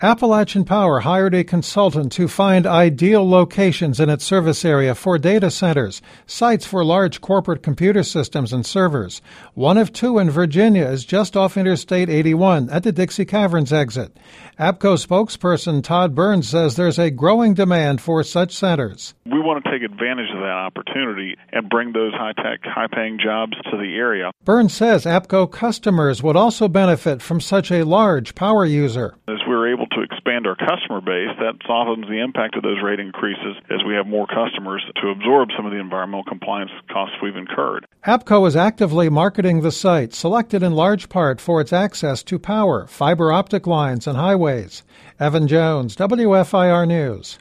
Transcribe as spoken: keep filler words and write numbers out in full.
Appalachian Power hired a consultant to find ideal locations in its service area for data centers, sites for large corporate computer systems and servers. One of two in Virginia is just off Interstate eighty-one at the Dixie Caverns exit. APCO spokesperson Todd Burns says there's a growing demand for such centers. We want to take advantage of that opportunity and bring those high-tech, high-paying jobs to the area. Burns says APCO customers would also benefit from such a large power user. As we're able to expand our customer base, that softens the impact of those rate increases as we have more customers to absorb some of the environmental compliance costs we've incurred. APCO is actively marketing the site, selected in large part for its access to power, fiber optic lines, and highways. Evan Jones, W F I R News.